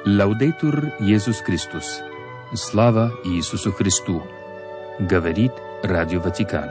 Лаудейтур Иисус Христос. Слава Иисусу Христу. Говорит Радио Ватикан.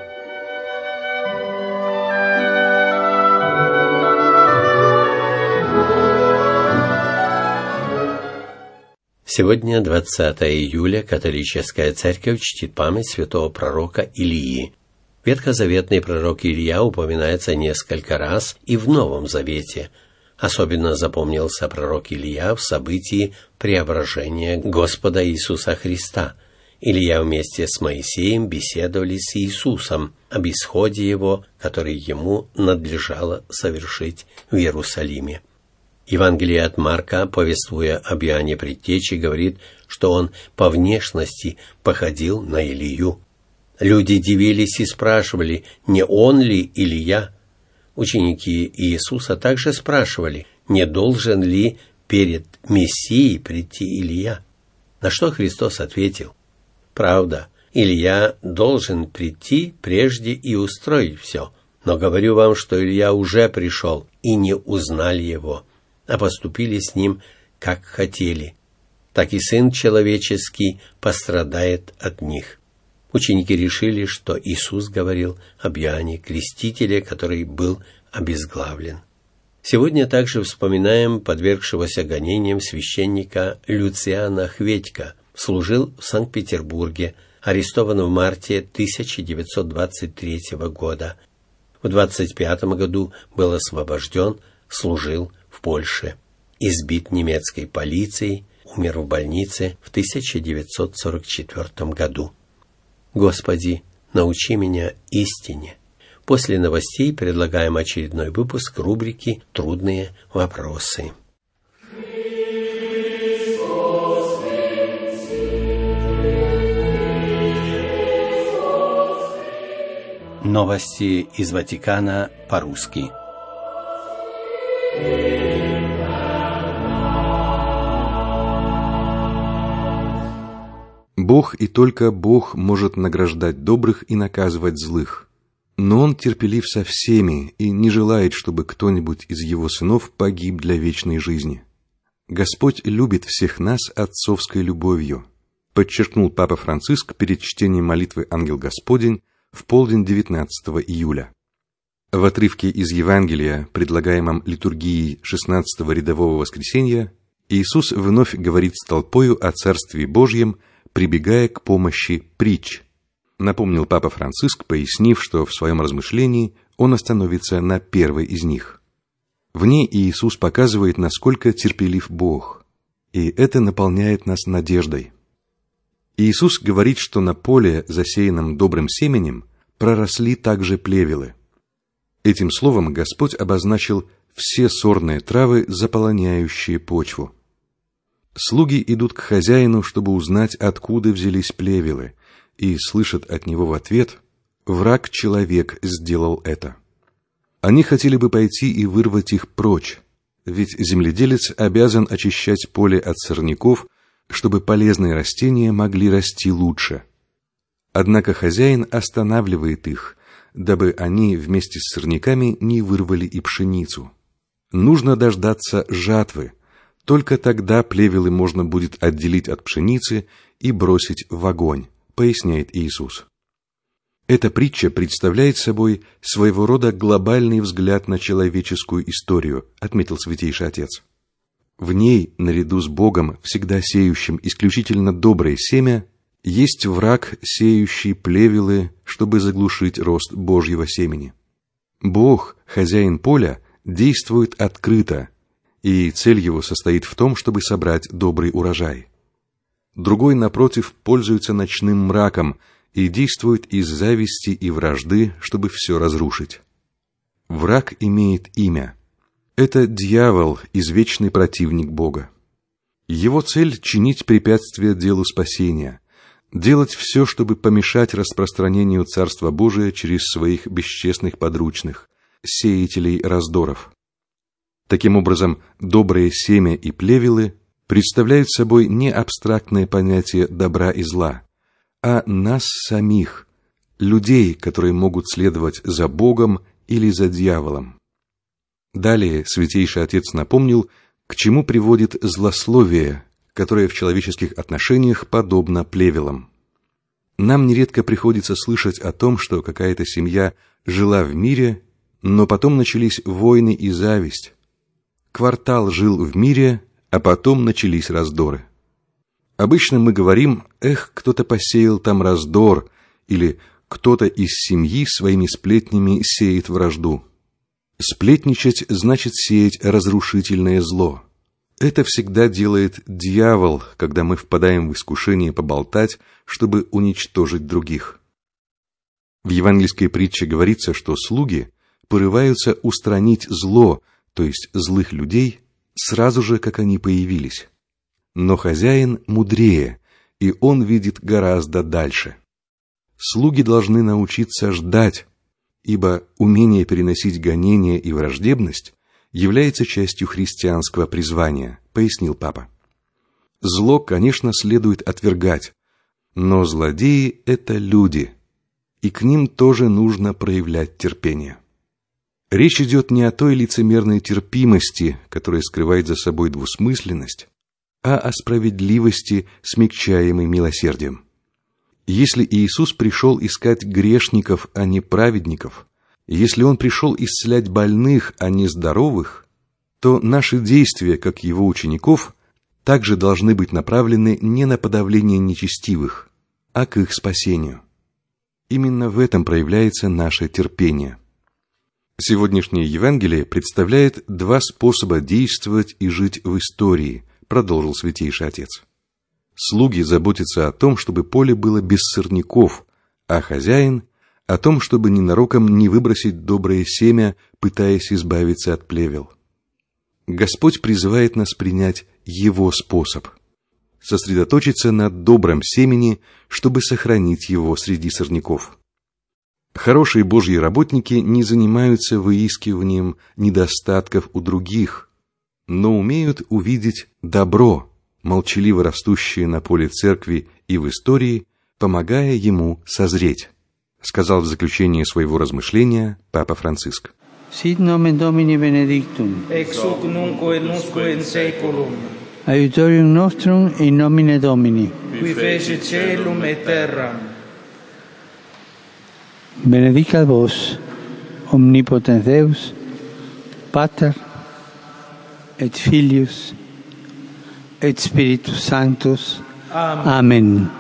Сегодня, 20 июля, католическая церковь чтит память святого пророка Илии. Ветхозаветный пророк Илия упоминается несколько раз и в Новом Завете. Особенно запомнился пророк Илия в событии преображения Господа Иисуса Христа. Илия вместе с Моисеем беседовали с Иисусом об исходе его, который ему надлежало совершить в Иерусалиме. Евангелие от Марка, повествуя об Иоанне Предтече, говорит, что он по внешности походил на Илию. Люди дивились и спрашивали, не он ли Илия? Ученики Иисуса также спрашивали, не должен ли перед Мессией прийти Илия? На что Христос ответил: «Правда, Илия должен прийти прежде и устроить все, но говорю вам, что Илия уже пришел, и не узнали его, а поступили с ним, как хотели. Так и Сын Человеческий пострадает от них». Ученики решили, что Иисус говорил об Иоанне Крестителе, который был обезглавлен. Сегодня также вспоминаем подвергшегося гонениям священника Люциана Хветька, служил в Санкт-Петербурге, арестован в марте 1923 года. В 1925 году был освобожден, служил в Польше. Избит немецкой полицией, умер в больнице в 1944 году. Господи, научи меня истине. После новостей предлагаем очередной выпуск рубрики «Трудные вопросы». Новости из Ватикана по-русски. Бог и только Бог может награждать добрых и наказывать злых. Но Он терпелив со всеми и не желает, чтобы кто-нибудь из Его сынов погиб для вечной жизни. Господь любит всех нас отцовской любовью, подчеркнул Папа Франциск перед чтением молитвы «Ангел Господень» в полдень 19 июля. В отрывке из Евангелия, предлагаемом литургией 16-го рядового воскресенья, Иисус вновь говорит с толпою о Царстве Божьем, прибегая к помощи притч. Напомнил Папа Франциск, пояснив, что в своем размышлении он остановится на первой из них. В ней Иисус показывает, насколько терпелив Бог, и это наполняет нас надеждой. Иисус говорит, что на поле, засеянном добрым семенем, проросли также плевелы. Этим словом Господь обозначил все сорные травы, заполоняющие почву. Слуги идут к хозяину, чтобы узнать, откуда взялись плевелы, и слышат от него в ответ: «Враг-человек сделал это». Они хотели бы пойти и вырвать их прочь, ведь земледелец обязан очищать поле от сорняков, чтобы полезные растения могли расти лучше. Однако хозяин останавливает их, дабы они вместе с сорняками не вырвали и пшеницу. Нужно дождаться жатвы. Только тогда плевелы можно будет отделить от пшеницы и бросить в огонь, поясняет Иисус. Эта притча представляет собой своего рода глобальный взгляд на человеческую историю, отметил Святейший Отец. В ней, наряду с Богом, всегда сеющим исключительно доброе семя, есть враг, сеющий плевелы, чтобы заглушить рост Божьего семени. Бог, хозяин поля, действует открыто, и цель его состоит в том, чтобы собрать добрый урожай. Другой, напротив, пользуется ночным мраком и действует из зависти и вражды, чтобы все разрушить. Враг имеет имя. Это дьявол, извечный противник Бога. Его цель — чинить препятствия делу спасения, делать все, чтобы помешать распространению Царства Божия через своих бесчестных подручных, сеятелей раздоров. Таким образом, доброе семя и плевелы представляют собой не абстрактное понятие добра и зла, а нас самих, людей, которые могут следовать за Богом или за дьяволом. Далее Святейший Отец напомнил, К чему приводит злословие, которое в человеческих отношениях подобно плевелам? Нам нередко приходится слышать о том, что какая-то семья жила в мире, но потом начались войны и зависть. Квартал жил в мире, а потом начались раздоры. Обычно мы говорим: «Эх, кто-то посеял там раздор», или «кто-то из семьи своими сплетнями сеет вражду». Сплетничать значит сеять разрушительное зло. Это всегда делает дьявол, когда мы впадаем в искушение поболтать, чтобы уничтожить других. В евангельской притче говорится, что слуги порываются устранить зло, то есть злых людей, сразу же, как они появились. Но хозяин мудрее, и он видит гораздо дальше. Слуги должны научиться ждать, ибо умение переносить гонения и враждебность является частью христианского призвания, пояснил папа. Зло, конечно, следует отвергать, но злодеи — это люди, и к ним тоже нужно проявлять терпение. Речь идет не о той лицемерной терпимости, которая скрывает за собой двусмысленность, а о справедливости, смягчаемой милосердием. Если Иисус пришел искать грешников, а не праведников, если Он пришел исцелять больных, а не здоровых, то наши действия, как Его учеников, также должны быть направлены не на подавление нечестивых, а к их спасению. Именно в этом проявляется наше терпение. Сегодняшнее Евангелие представляет два способа действовать и жить в истории, продолжил Святейший Отец. Слуги заботятся о том, чтобы поле было без сорняков, а хозяин — о том, чтобы ненароком не выбросить доброе семя, пытаясь избавиться от плевел. Господь призывает нас принять Его способ, сосредоточиться на добром семени, чтобы сохранить его среди сорняков. Хорошие Божьи работники не занимаются выискиванием недостатков у других, но умеют увидеть добро, молчаливо растущее на поле церкви и в истории, помогая ему созреть, сказал в заключение своего размышления Папа Франциск. Sit nomen Domini benedictum. Ex hoc nunc et usque in saeculum. Aiutorium nostrum in nomine Domini. Qui fecit caelum et terram. Benedicat vos, omnipotens Deus, Pater, et Filius, et Spiritus Sanctus. Amen.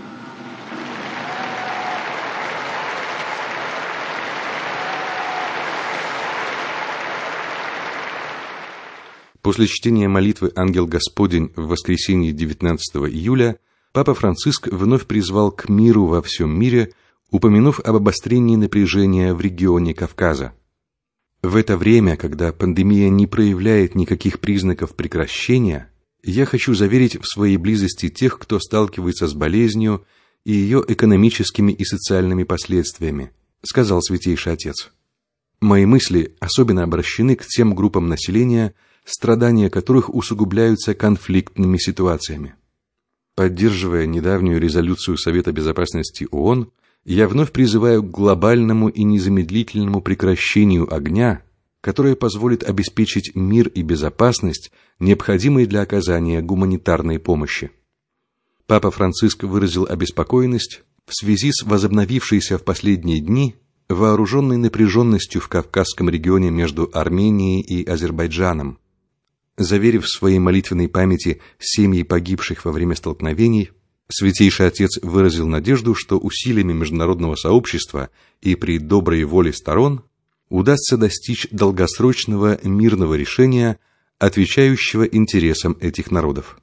После чтения молитвы «Ангел Господень» в воскресенье 19 июля Папа Франциск вновь призвал к миру во всем мире, упомянув об обострении напряжения в регионе Кавказа. В это время, когда пандемия не проявляет никаких признаков прекращения, я хочу заверить в своей близости тех, кто сталкивается с болезнью и ее экономическими и социальными последствиями, сказал Святейший Отец. Мои мысли особенно обращены к тем группам населения, страдания которых усугубляются конфликтными ситуациями. Поддерживая недавнюю резолюцию Совета Безопасности ООН, я вновь призываю к глобальному и незамедлительному прекращению огня, которое позволит обеспечить мир и безопасность, необходимые для оказания гуманитарной помощи. Папа Франциск выразил обеспокоенность в связи с возобновившейся в последние дни вооруженной напряженностью в Кавказском регионе между Арменией и Азербайджаном. Заверив в своей молитвенной памяти семьи погибших во время столкновений, Святейший Отец выразил надежду, что усилиями международного сообщества и при доброй воле сторон удастся достичь долгосрочного мирного решения, отвечающего интересам этих народов.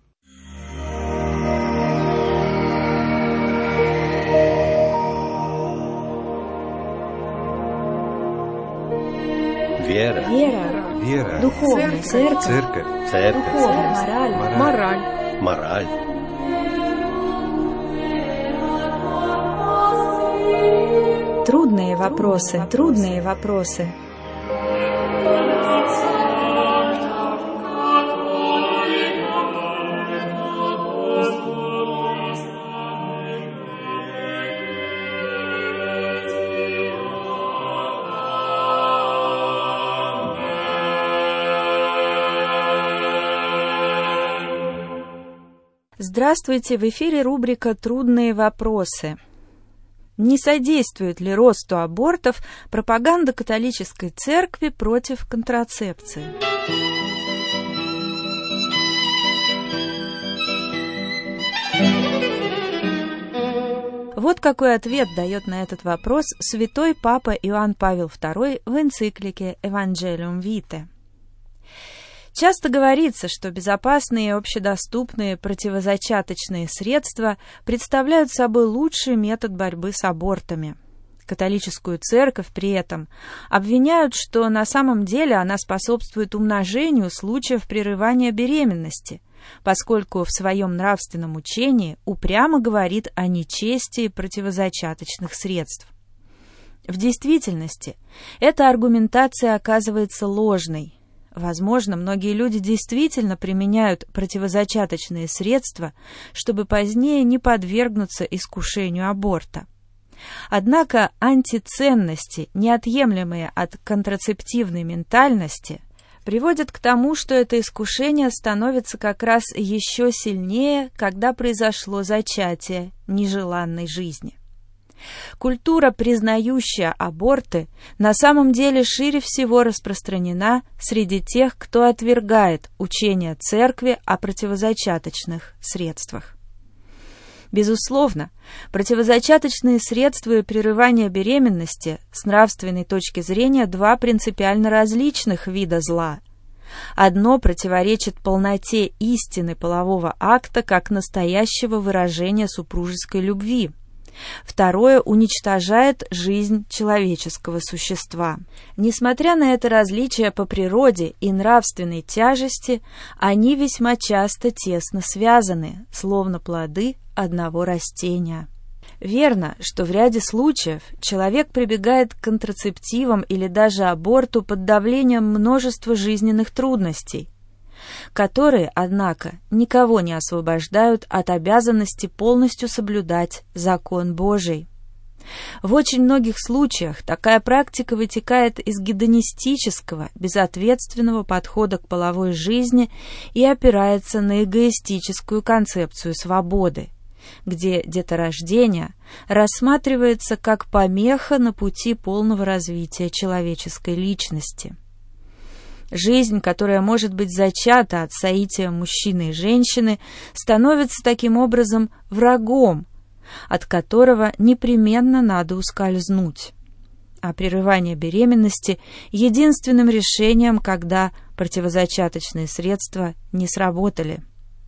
Вера. Духовная. Церковь. Духовная. Мораль. Трудные вопросы. Здравствуйте, в эфире рубрика «Трудные вопросы». Не содействует ли росту абортов пропаганда католической церкви против контрацепции? Вот какой ответ дает на этот вопрос святой Папа Иоанн Павел II в энциклике «Evangelium Vitae». Часто говорится, что безопасные и общедоступные противозачаточные средства представляют собой лучший метод борьбы с абортами. Католическую церковь при этом обвиняют, что на самом деле она способствует умножению случаев прерывания беременности, поскольку в своем нравственном учении упрямо говорит о нечестии противозачаточных средств. В действительности, эта аргументация оказывается ложной. Возможно, многие люди действительно применяют противозачаточные средства, чтобы позднее не подвергнуться искушению аборта. Однако антиценности, неотъемлемые от контрацептивной ментальности, приводят к тому, что это искушение становится как раз еще сильнее, когда произошло зачатие нежеланной жизни. Культура, признающая аборты, на самом деле шире всего распространена среди тех, кто отвергает учение Церкви о противозачаточных средствах. Безусловно, противозачаточные средства и прерывание беременности с нравственной точки зрения два принципиально различных вида зла. Одно противоречит полноте истины полового акта как настоящего выражения супружеской любви. Второе уничтожает жизнь человеческого существа. Несмотря на это различие по природе и нравственной тяжести, они весьма часто тесно связаны, словно плоды одного растения. Верно, что в ряде случаев человек прибегает к контрацептивам или даже аборту под давлением множества жизненных трудностей, которые, однако, никого не освобождают от обязанности полностью соблюдать закон Божий. В очень многих случаях такая практика вытекает из гедонистического, безответственного подхода к половой жизни и опирается на эгоистическую концепцию свободы, где деторождение рассматривается как помеха на пути полного развития человеческой личности. Жизнь, которая может быть зачата от соития мужчины и женщины, становится таким образом врагом, от которого непременно надо ускользнуть. А прерывание беременности – единственным решением, когда противозачаточные средства не сработали.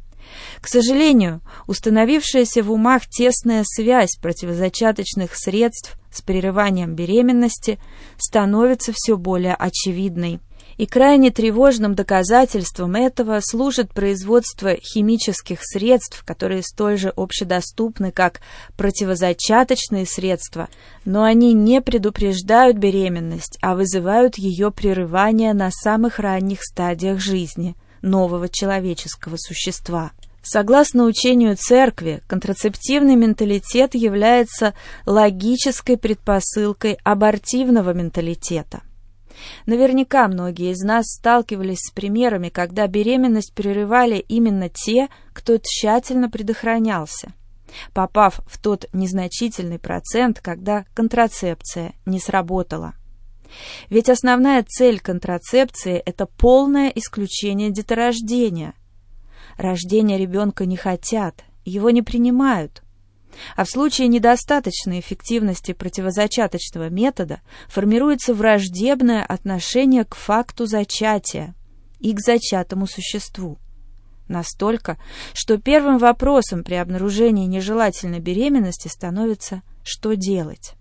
К сожалению, установившаяся в умах тесная связь противозачаточных средств с прерыванием беременности становится все более очевидной. И крайне тревожным доказательством этого служит производство химических средств, которые столь же общедоступны, как противозачаточные средства, но они не предупреждают беременность, а вызывают ее прерывание на самых ранних стадиях жизни нового человеческого существа. Согласно учению Церкви, контрацептивный менталитет является логической предпосылкой абортивного менталитета. Наверняка многие из нас сталкивались с примерами, когда беременность прерывали именно те, кто тщательно предохранялся, попав в тот незначительный процент, когда контрацепция не сработала. Ведь основная цель контрацепции – это полное исключение деторождения. Рождения ребенка не хотят, его не принимают. А в случае недостаточной эффективности противозачаточного метода формируется враждебное отношение к факту зачатия и к зачатому существу. Настолько, что первым вопросом при обнаружении нежелательной беременности становится «что делать?».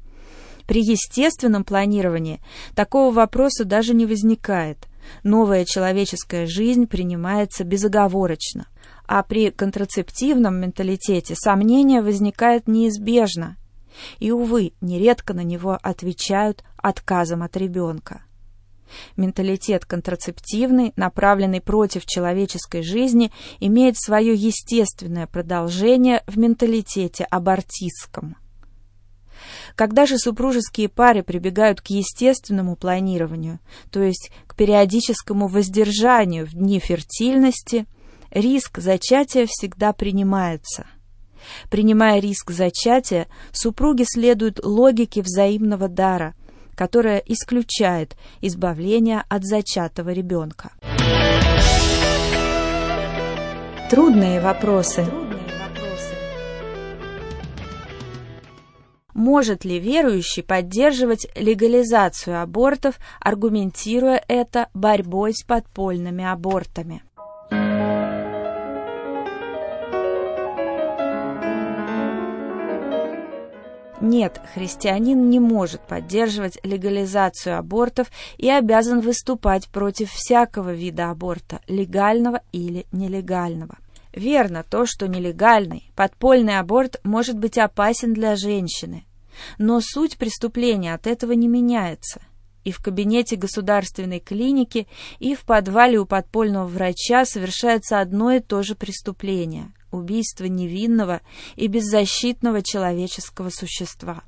При естественном планировании такого вопроса даже не возникает. Новая человеческая жизнь принимается безоговорочно. А при контрацептивном менталитете сомнение возникает неизбежно. И, увы, нередко на него отвечают отказом от ребенка. Менталитет контрацептивный, направленный против человеческой жизни, имеет свое естественное продолжение в менталитете абортистском. Когда же супружеские пары прибегают к естественному планированию, то есть к периодическому воздержанию в дни фертильности, риск зачатия всегда принимается. Принимая риск зачатия, супруги следуют логике взаимного дара, которая исключает избавление от зачатого ребенка. Трудные вопросы. Может ли верующий поддерживать легализацию абортов, аргументируя это борьбой с подпольными абортами? Нет, христианин не может поддерживать легализацию абортов и обязан выступать против всякого вида аборта, легального или нелегального. Верно то, что нелегальный, подпольный аборт может быть опасен для женщины, но суть преступления от этого не меняется. И в кабинете государственной клиники, и в подвале у подпольного врача совершается одно и то же преступление – убийство невинного и беззащитного человеческого существа.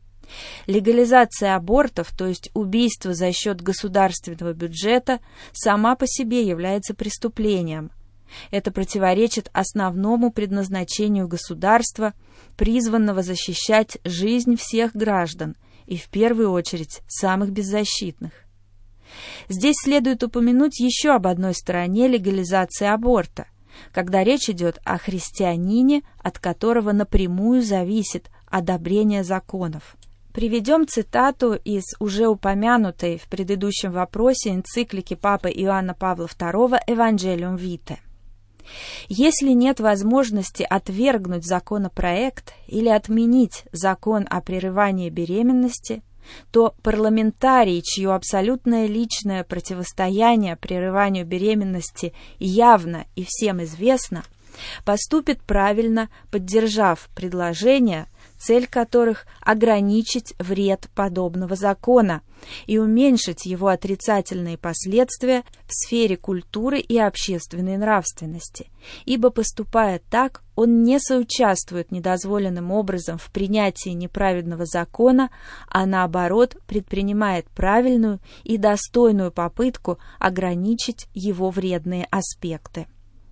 Легализация абортов, то есть убийство за счет государственного бюджета, сама по себе является преступлением. Это противоречит основному предназначению государства, призванного защищать жизнь всех граждан, и в первую очередь самых беззащитных. Здесь следует упомянуть еще об одной стороне легализации аборта, когда речь идет о христианине, от которого напрямую зависит одобрение законов. Приведем цитату из уже упомянутой в предыдущем вопросе энциклики Папы Иоанна Павла II «Evangelium Vitae». Если нет возможности отвергнуть законопроект или отменить закон о прерывании беременности, то парламентарий, чье абсолютное личное противостояние прерыванию беременности явно и всем известно, поступит правильно, поддержав предложения, цель которых – ограничить вред подобного закона и уменьшить его отрицательные последствия в сфере культуры и общественной нравственности, ибо, поступая так, он не соучаствует недозволенным образом в принятии неправедного закона, а наоборот предпринимает правильную и достойную попытку ограничить его вредные аспекты.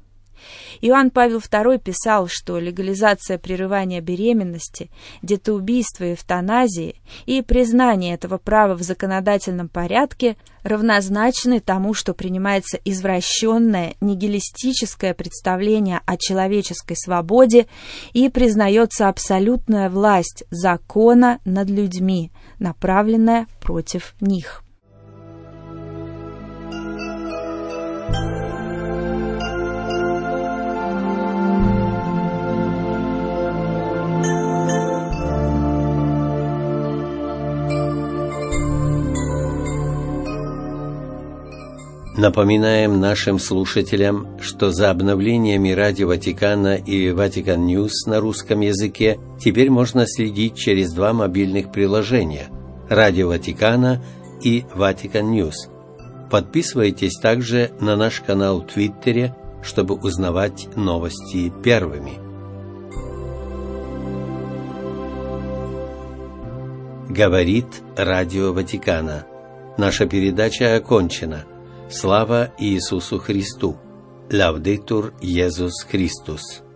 Иоанн Павел II писал, что легализация прерывания беременности, детоубийства и эвтаназии и признание этого права в законодательном порядке равнозначны тому, что принимается извращенное, нигилистическое представление о человеческой свободе и признается абсолютная власть закона над людьми, направленная против них. Напоминаем нашим слушателям, что за обновлениями Радио Ватикана и Vatican News на русском языке теперь можно следить через два мобильных приложения – Радио Ватикана и Vatican News. Подписывайтесь также на наш канал в Твиттере, чтобы узнавать новости первыми. Говорит Радио Ватикана. Наша передача окончена. Слава Иисусу Христу! Лаудетур Иисус Христос!